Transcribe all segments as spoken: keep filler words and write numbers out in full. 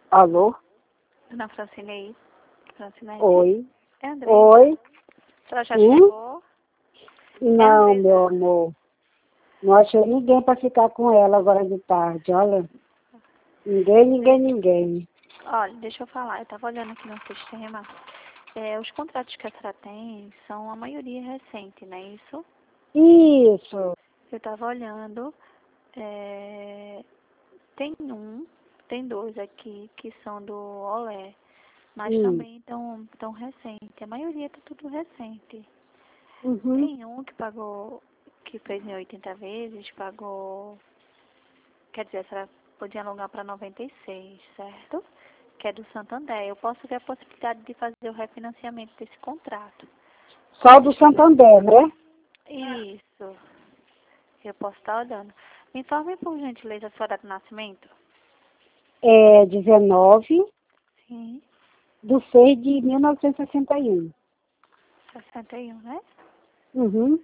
Alô? Dona Francinei. Francinei. Oi. É André. Oi. Ela já Hum? chegou? Não, É meu amor. Não achei ninguém para ficar com ela agora de tarde, olha. Ninguém, ninguém, ninguém. Olha, deixa eu falar. Eu estava olhando aqui no sistema. É, os contratos que a senhora tem são a maioria recente, não é isso? Isso. Eu estava olhando. É, tem um, tem dois aqui que são do Olé, mas Hum. também tão, tão recente. A maioria tá tudo recente. Uhum. Tem um que pagou, que fez em oitenta vezes, pagou, quer dizer, a senhora podia alugar para noventa e seis, certo? Que é do Santander. Eu posso ver a possibilidade de fazer o refinanciamento desse contrato. Só do Santander, né? Isso, eu posso estar olhando. Me informe, por gentileza, a sua data de nascimento. É dezenove Sim, de seis de mil novecentos e sessenta e um. sessenta e um, né? Uhum.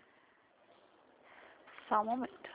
Só um momento.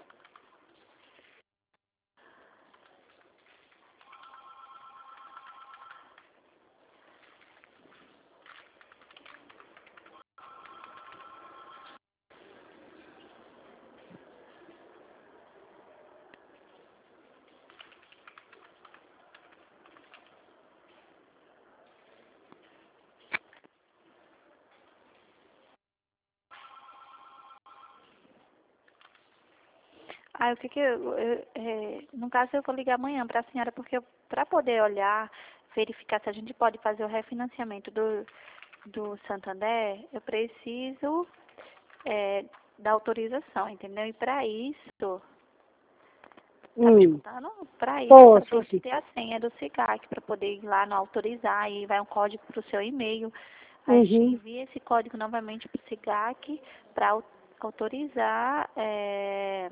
Ah, o que que eu, eu- é, no caso eu vou ligar amanhã para a senhora, porque para poder olhar, verificar se a gente pode fazer o refinanciamento do, do Santander, eu preciso é, da autorização, entendeu? E para isso, tá me Hum. escutando? Para isso, a Tô, senhora tô tem que sim. ter a senha do SIGAC para poder ir lá no autorizar e vai um código para o seu e-mail. A gente Uhum. envia esse código novamente para o SIGAC para autorizar. É,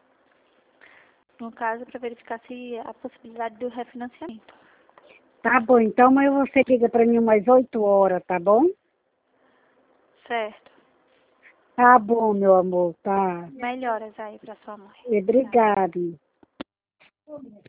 no caso, para verificar se há possibilidade do refinanciamento. Tá bom, então amanhã você liga para mim umas oito horas, tá bom? Certo. Tá bom, meu amor, tá. Melhoras aí para sua mãe. Tchau. Obrigado.